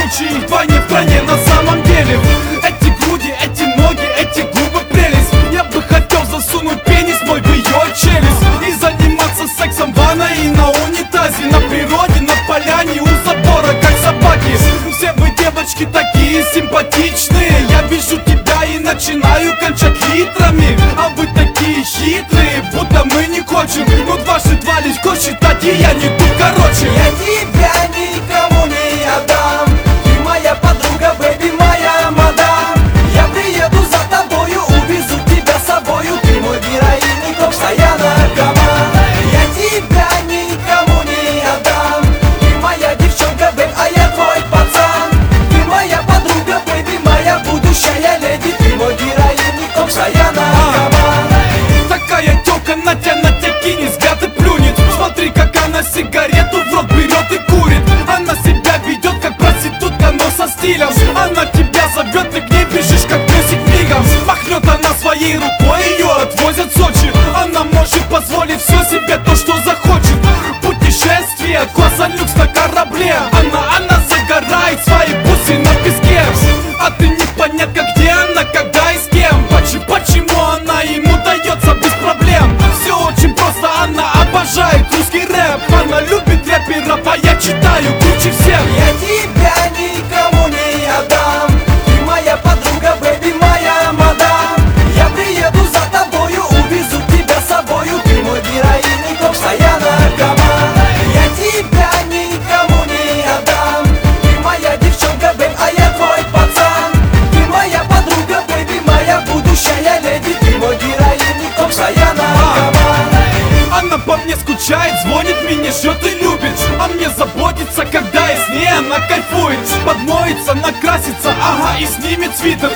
случае вдвойне в стране. На самом деле эти груди, эти ноги, эти губы прелесть. Я бы хотел засунуть пенис мой в ее челюсть и заниматься сексом в ванной и на унитазе, на природе, на поляне, у забора, как собаки. Все вы, девочки, такие симпатичные. Я вижу тебя и начинаю кончать литрами. А вы такие хитрые, будто мы не хочем. Ну дважды два легко считать, и я не тут, короче. Я тебя никому не отдам. Ты моя подруга, бэби, моя мадам. Я приеду за тобою, увезу тебя с собою. Ты мой героин и постоянно команда. Я тебя никому не отдам. Ты моя девчонка, бэб, а я твой пацан. Ты моя подруга, бэби, моя будущая леди. Ты мой героин и постоянно команда. Такая тёлка на тебя кинет, взгляд и плюнет. Смотри, как она сигарету в рот берет и курит. Она себя ведет как проститутка, но со стилем. Она тебя зовет, ты к ней бежишь, как песик мигом. Махнет она своей рукой, ее отвозят в Сочи. Она может позволить все себе, то, что захочет. Путешествие, класса люкс на корабле. Она загорает свои бусы на песке. А ты непонятно, где она, когда и с кем. Почему она ему дается без проблем? Все очень просто, она обожает русский рэп. Она любит рэперов, а я читаю круче всех. Я тебя никому не отдам. Ты моя подруга, бэби, моя мадам. Я приеду за тобою, увезу тебя с собою. Ты мой героин и постоянно команда. Я тебя никому не отдам. Ты моя девчонка, бэб, а я твой пацан. Ты моя подруга, бэби, моя будущая леди. Ты мой героин и постоянно команда. Она по мне скучает, звонит, меня ждет и любит. А мне заботится, когда я с ней, она кайфует. Подмоется, накрасится, ага, и снимет свитер.